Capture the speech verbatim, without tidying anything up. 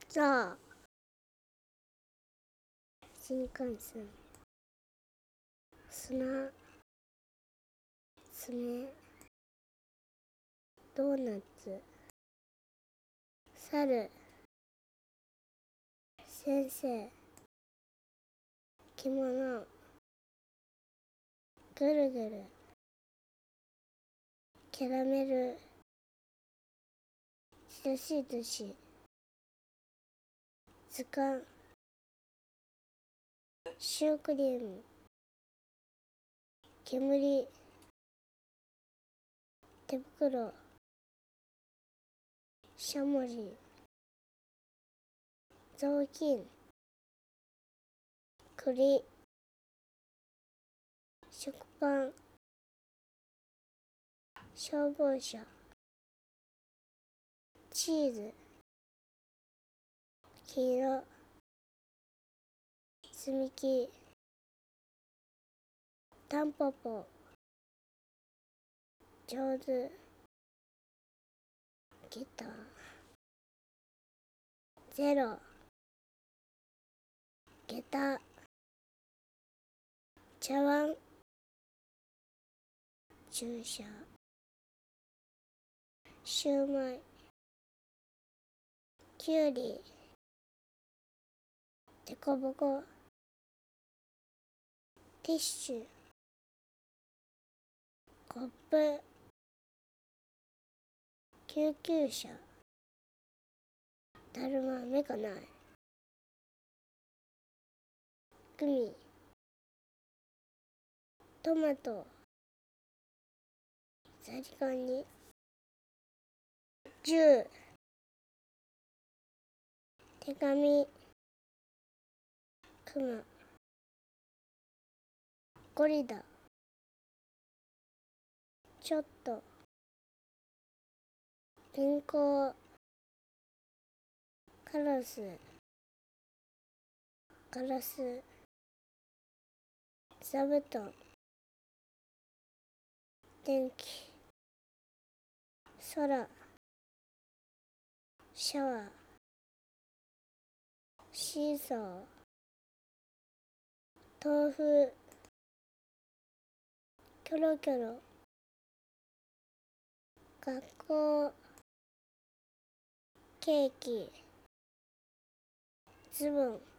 ザー、新幹線、砂、爪、ドーナツ、猿、先生、着物、ぐるぐる、キャラメル、しらし寿司、図鑑、シュークリーム、煙、手袋、しゃもじ、雑巾、栗、食パン、消防車、チーズ、黄色、積み木、タンポポ、上手、ギター、ゼロ、下駄、茶碗、注射、シューマイ、きゅうり、でこぼこ、ティッシュ、コップ、救急車、だるま、目がない、グミ、トマト、ザリガニ、銃、手紙、クマ、ゴリラ、ちょっと、銀行、カラス、ガラス、座布団、電気、空、シャワー、シーソー、豆腐、キョロキョロ、学校、ケーキ、ズボン、